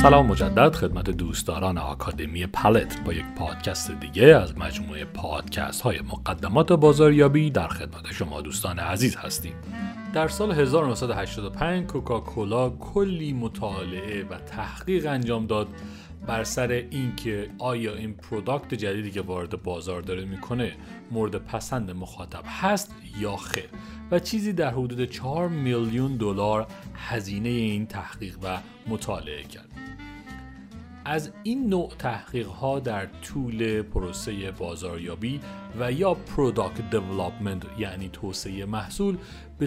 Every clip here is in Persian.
سلام مجدد خدمت دوستداران آکادمی پلت با یک پادکست دیگه از مجموعه پادکست های مقدمات بازاریابی در خدمت شما دوستان عزیز هستیم. در سال 1985 کوکاکولا کلی مطالعه و تحقیق انجام داد بر سر اینکه آیا این پروداکت جدیدی که وارد بازار داره میکنه مورد پسند مخاطب هست یا خیر و چیزی در حدود 4 میلیون دلار هزینه این تحقیق و مطالعه کرد. از این نوع تحقیق‌ها در طول پروسه بازاریابی و یا پروداکت دیولپمنت یعنی توسعه محصول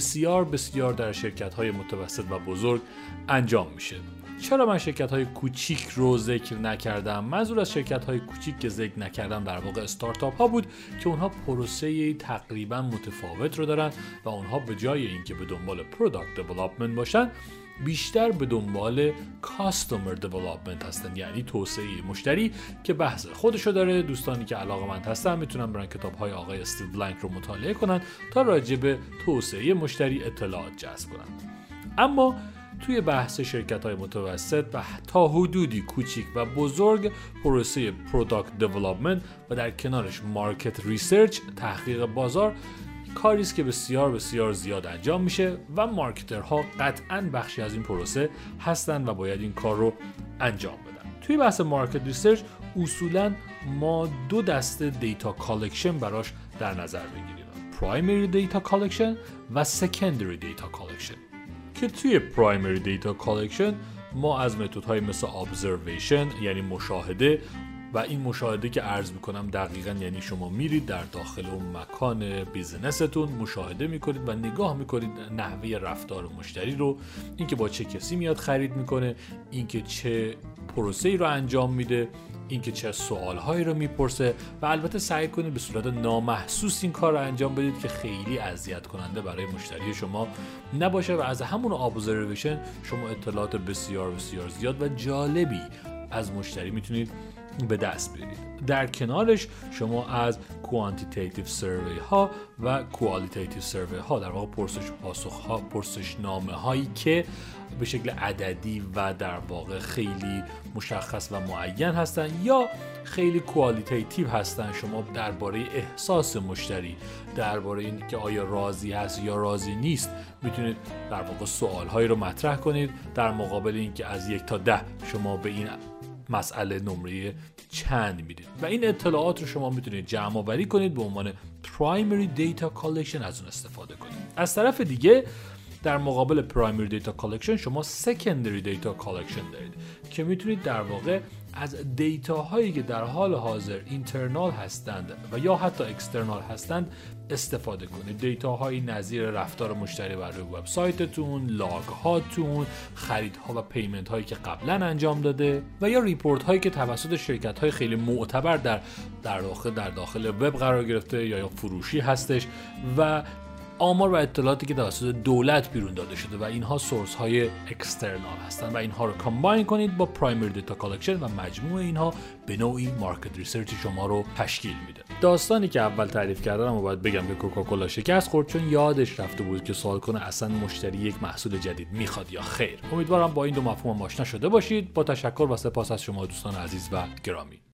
بسیار در شرکت‌های متوسط و بزرگ انجام میشه. چرا من شرکت‌های کوچیک رو ذکر نکردم؟ منظور از شرکت‌های کوچیک که ذکر نکردم در واقع استارتاپ ها بود که اونها پروسه تقریبا متفاوت رو دارن و اونها به جای اینکه به دنبال پروداکت دیولپمنت باشن بیشتر به دنبال کاستومر دیولپمنت هستن، یعنی توسعه مشتری که بحث خودشو داره. دوستانی که علاقه‌مند هستن میتونن برن کتاب‌های آقای استیو بلانک رو مطالعه کنن تا راجع به توسعه مشتری اطلاعات جذب کنن. اما توی بحث شرکت‌های متوسط و تا حدودی کوچیک و بزرگ پروسه پروداکت دیولپمنت و در کنارش مارکت ریسرچ تحقیق بازار کاری است که بسیار زیاد انجام میشه و مارکترها قطعاً بخشی از این پروسه هستن و باید این کار رو انجام بدن. توی بحث مارکت ریسرچ اصولاً ما دو دسته دیتا کالکشن براش در نظر بگیریم: پرایمری دیتا کالکشن و سکندری دیتا کالکشن. که توی پرایمری دیتا کالکشن ما از متدهای مثل ابزرویشن یعنی مشاهده و این مشاهده که عرض میکنم دقیقاً یعنی شما میرید در داخل اون مکان بیزنستون مشاهده میکنید و نگاه میکنید نحوه رفتار مشتری رو، اینکه با چه کسی میاد خرید میکنه، اینکه چه پروسه‌ای رو انجام میده، اینکه چه سوالهایی رو میپرسه و البته سعی کنید به صورت نامحسوس این کار رو انجام بدید که خیلی اذیت کننده برای مشتری شما نباشه و از همون ابزرویشن شما اطلاعات بسیار زیاد و جالبی از مشتری میتونید به دست بیارید. در کنارش شما از کوانتیتیتیو سروی ها و کوالیتیتیو سروی ها در واقع پرسش پاسخ ها، پرسشنامه هایی که به شکل عددی و در واقع خیلی مشخص و معین هستن یا خیلی کوالیتیتیو هستن، شما درباره احساس مشتری، درباره این که آیا راضی هست یا راضی نیست میتونید در واقع سوال هایی رو مطرح کنید در مقابل اینکه از 1 تا 10 شما به این مسئله نمره چند میدید و این اطلاعات رو شما میتونید جمع آوری کنید به عنوان پرایمری دیتا کالکشن از اون استفاده کنید. از طرف دیگه در مقابل پرایمری دیتا کالکشن شما سکندری دیتا کالکشن دارید که میتونید در واقع از دیتا هایی که در حال حاضر اینترنال هستند و یا حتی اکسترنال هستند استفاده کنید. دیتا هایی نظیر رفتار مشتری بر روی وبسایتتون، لاگ هاتون، خریدها و پیمنت هایی که قبلا انجام داده و یا ریپورت هایی که توسط شرکت های خیلی معتبر در داخل وب قرار گرفته یا فروشی هستش و آمار و اطلاعاتی که توسط دولت بیرون داده شده و اینها سورس های اکسترنال هستن و اینها رو کامباین کنید با پرایمری دیتا کالکشن و مجموع اینها به نوعی مارکت ریسرچ شما رو تشکیل میده. داستانی که اول تعریف کردم و باید بگم که کوکاکولا شکست خورد چون یادش رفته بود که سوال کنه اصلا مشتری یک محصول جدید میخواد یا خیر. امیدوارم با این دو مفهوم آشنا شده باشید. با تشکر و سپاس از شما دوستان عزیز و گرامی.